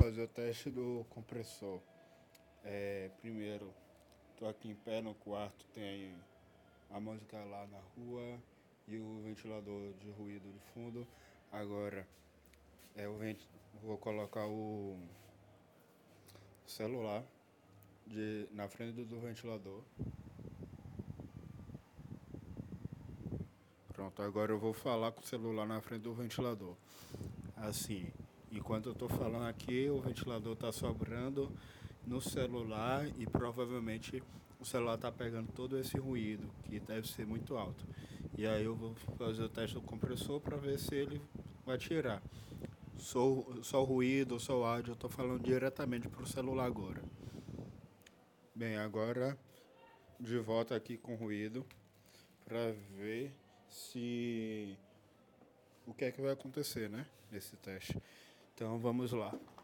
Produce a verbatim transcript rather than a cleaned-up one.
fazer o teste do compressor. É, primeiro, tô aqui em pé no quarto, tem a música lá na rua e o ventilador de ruído de fundo. Agora, é, eu vou colocar o celular de, na frente do ventilador. Pronto, agora eu vou falar com o celular na frente do ventilador. Assim, enquanto eu tô falando aqui, o ventilador tá sobrando no celular e provavelmente o celular tá pegando todo esse ruído, que deve ser muito alto. E aí eu vou fazer o teste do compressor para ver se ele vai tirar. Só, só o ruído, só o áudio, eu tô falando diretamente pro celular agora. Bem, agora de volta aqui com ruído para ver se o que é que vai acontecer, né, nesse teste. Então vamos lá.